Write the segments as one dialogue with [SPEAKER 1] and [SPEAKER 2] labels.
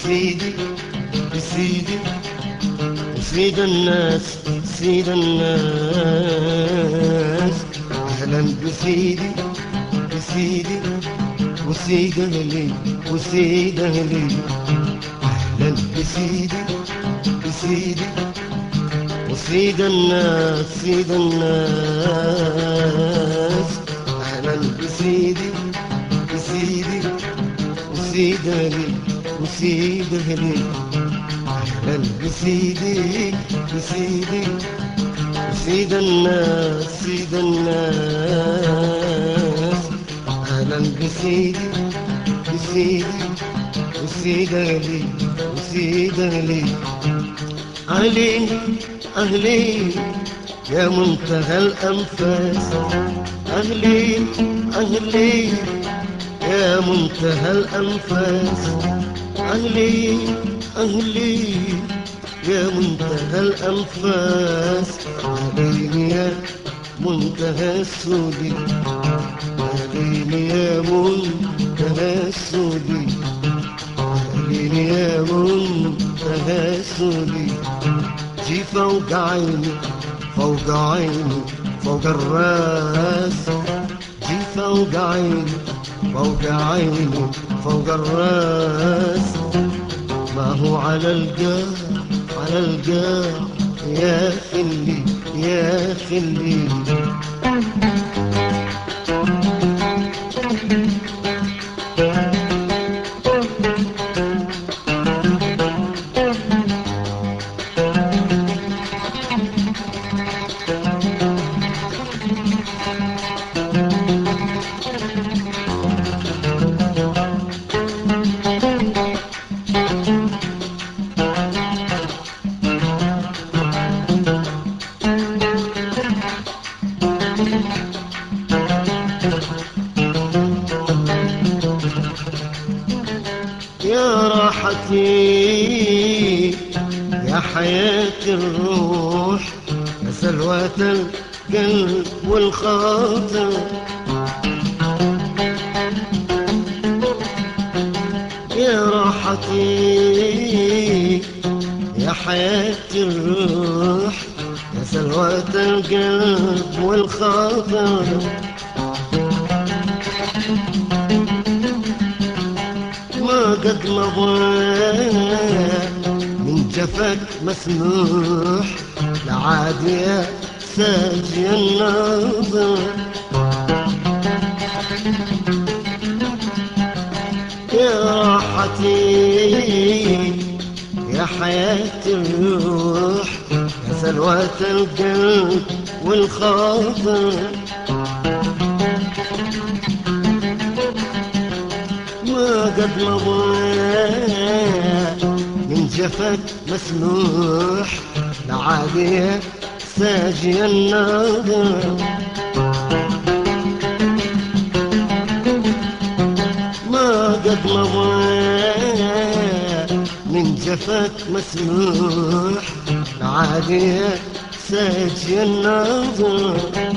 [SPEAKER 1] بسيدي بسيدي سيد الناس سيد الناس، أهلا بسيدي بسيدي وسيد أهلي وسيد أهلي، أهلا بسيدي بسيدي وسيد الناس سيد الناس، أهلا بسيدي بسيدي وسيد أهلي وسيد أهلي، أهلا بسيدي بسيدي وسيد الناس سيد الناس، أهلا بسيدي بسيدي وسيد أهلي وسيد أهلي، أهلي أهلي يا منتهى الأنفاس، أهلي أهلي يا منتهى الأنفاس، أهلي أهلي يا منتهى الأنفاس، أهلين يا منتهى السودي، أهلين يا منتهى السودي، أهلين يا منتهى السودي، جي فوق عيني فوق عيني فوق الراس، جي فوق عيني فوق عيني فوق الراس، ما هو على الجاه على الجاه يا خلي يا خلي. يا راحتي يا حياة الروح يا سلوى القلب والخاطر، يا راحتي يا حياة الروح يا سلوى القلب والخاطر، ما قد مضى من جفاك مسموح لعاد يا ساجي النظر، يا راحتي يا حياة الروح يا سلوى القلب والخاطر، ما قد مضى من جفاك مسموح لعادي ساجي النظر، ما قد مضى من جفاك مسموح لعادي ساجي النظر،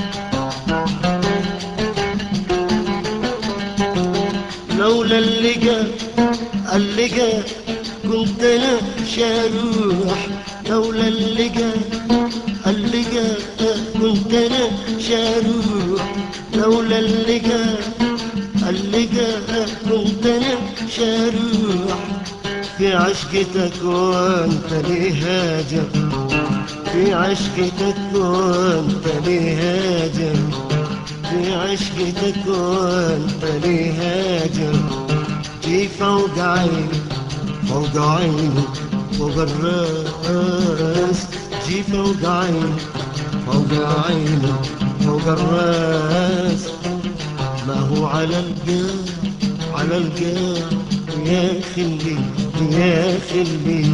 [SPEAKER 1] لولا اللقا كنت انا شاروح، لولا اللقا كنت انا شاروح، لولا اللقا كنت انا شاروح، في عشقتك وانت لي هاجر، في عشقتك وانت لي هاجر، في عشقتك وانت لي هاجر، جي فوق عيني فوق عيني فوق الراس، جي فوق عيني فوق عيني فوق الراس، ما هو على الجاه يا خلي يا خلي.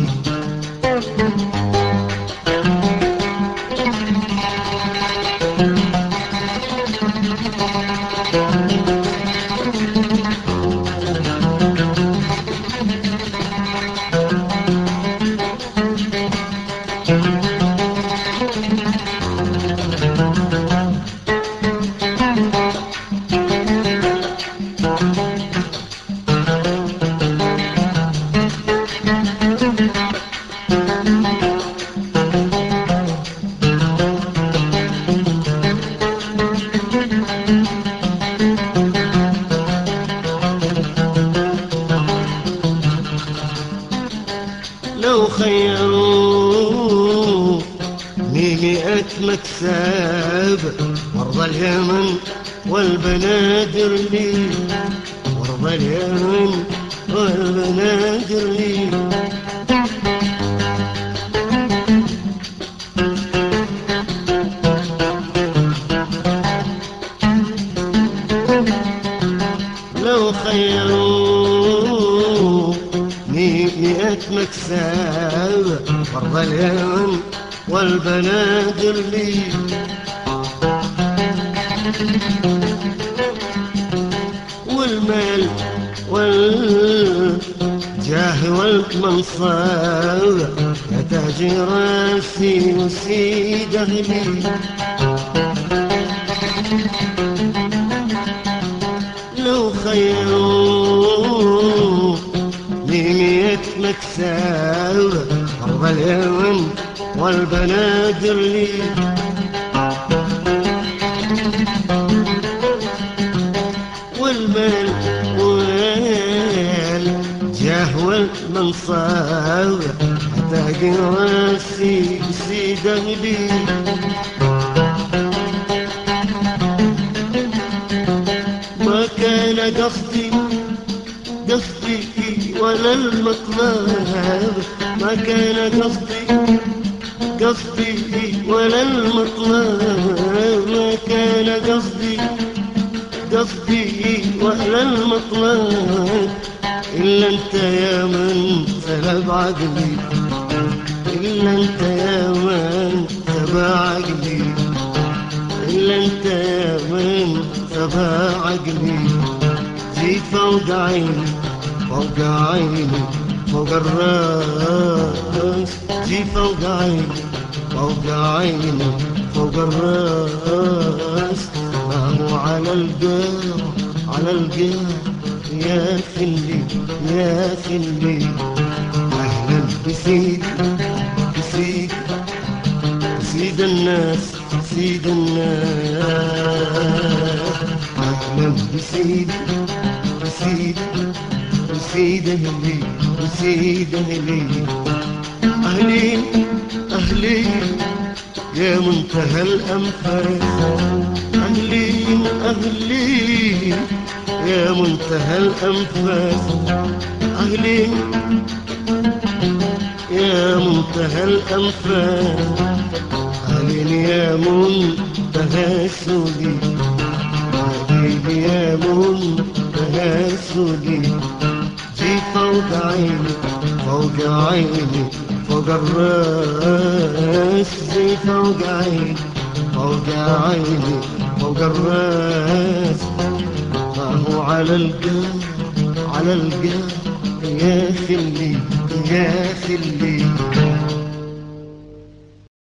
[SPEAKER 1] لو خيروا مئة مكسب وارض اليمن والبنادر لي، وارض اليمن والبنادر لي. لو خيروا مئة مكسب وارض اليمن والبنادر لي، والمال والجاه والمنصب يا تاج راسي وسيد أهلي. لو خيروا مئة مكسب وارض اليمن والبنادر لي، والمال والجاه والمنصب تاج راسي بسيد أهلي. ما كان قصدي ولا المطلب، ما كان قصدي ولا المطلب، ما كان قصدي ولا المطلب، إلا أنت يا من سلب عقلي، إلا أنت يا من سبع عقلي، إلا أنت يا من سبع عقلي. جيت فوق عيني فوق عيني فوق الراس، جيت فوق عيني فوق عيني فوق الراس. ما هو على القاع على القاع يا خلي يا خلي. أهلا بسيد الناس سيد الناس. أهلا بسيد أهلي وسيد أهلي. أهلي يا منتهى الأنفاس، أهلي يا منتهى الأنفاس، أهلي يا منتهى الأنفاس، أهلي يا منتهى السودي، أهلي يا منتهى السودي. جيت فوق عيني فوق عيني فوق الراس، جيت فوق عيني فوق عيني فوق الراس. ما هو على القاع على القاع يا خلي يا خلي.